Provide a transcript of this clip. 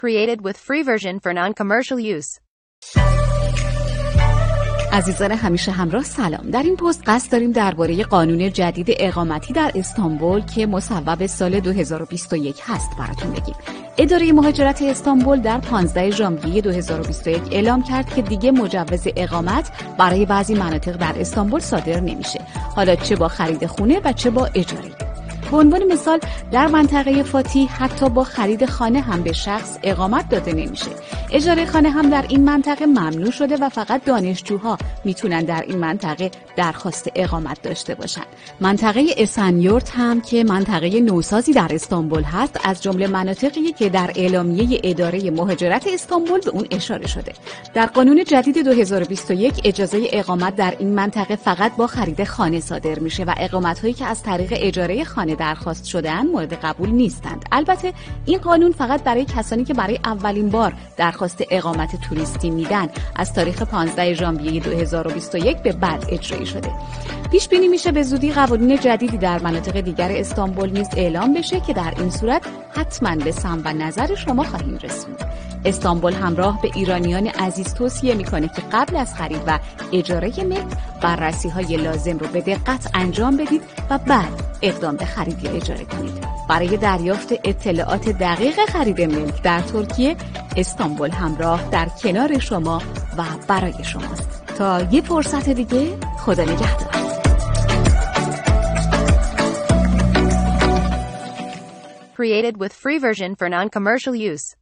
Created with free version for non-commercial use. عزیزان همیشه همراه سلام. در این پست قصد داریم درباره قانون جدید اقامتی در استانبول که مصوب سال 2021 هست براتون بگیم. اداره مهاجرت استانبول در 15 ژانویه 2021 اعلام کرد که دیگه مجوز اقامت برای بعضی مناطق در استانبول صادر نمیشه. حالا چه با خرید خونه و چه با اجاره. به عنوان مثال در منطقه فاتی حتی با خرید خانه هم به شخص اقامت داده نمیشه. اجاره خانه هم در این منطقه ممنوع شده و فقط دانشجوها میتونن در این منطقه درخواست اقامت داشته باشن. منطقه اسنیورت هم که منطقه نوسازی در استانبول هست از جمله مناطقی که در اعلامیه اداره مهاجرت استانبول به اون اشاره شده. در قانون جدید 2021 اجازه اقامت در این منطقه فقط با خرید خانه صادر میشه و اقامت‌هایی که از طریق اجاره خانه درخواست شده‌اند مورد قبول نیستند. البته این قانون فقط برای کسانی که برای اولین بار درخواست اقامت توریستی میدن از تاریخ 15 ژانویه 2021 به بعد اجرایی شده. پیش بینی میشه به زودی قوانین جدیدی در مناطق دیگر استانبول نیز اعلام بشه که در این صورت حتما به سمع و نظر شما خواهیم رسوند. استانبول همراه به ایرانیان عزیز توصیه میکنه که قبل از خرید و اجاره ملک بررسی‌های لازم رو به دقت انجام بدید و بعد اقدام به خرید یا اجاره کنید. برای دریافت اطلاعات دقیق خرید ملک در ترکیه، استانبول همراه در کنار شما و برای شماست. تا یه فرصت دیگه، خدا نگهدار. Created with free version for non-commercial use.